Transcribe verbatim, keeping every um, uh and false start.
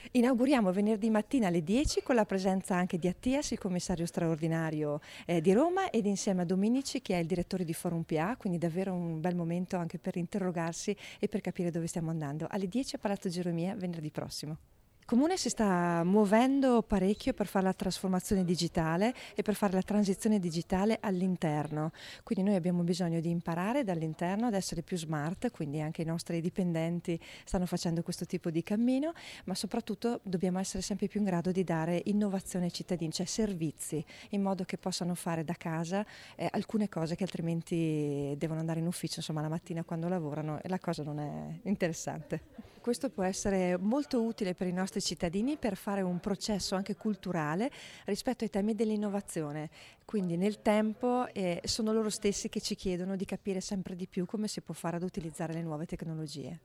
Inauguriamo venerdì mattina alle dieci con la presenza anche di Attias, il commissario straordinario eh, di Roma, ed insieme a Dominici, che è il direttore di Forum P A, quindi davvero un bel momento anche per interrogarsi e per capire dove stiamo andando. Alle dieci a Palazzo Geromia venerdì prossimo. Il Comune si sta muovendo parecchio per fare la trasformazione digitale e per fare la transizione digitale all'interno, quindi noi abbiamo bisogno di imparare dall'interno ad essere più smart, quindi anche i nostri dipendenti stanno facendo questo tipo di cammino, ma soprattutto dobbiamo essere sempre più in grado di dare innovazione ai cittadini, cioè servizi, in modo che possano fare da casa eh, alcune cose che altrimenti devono andare in ufficio, insomma la mattina quando lavorano, e la cosa non è interessante. Questo può essere molto utile per i nostri cittadini per fare un processo anche culturale rispetto ai temi dell'innovazione. Quindi nel tempo eh, sono loro stessi che ci chiedono di capire sempre di più come si può fare ad utilizzare le nuove tecnologie.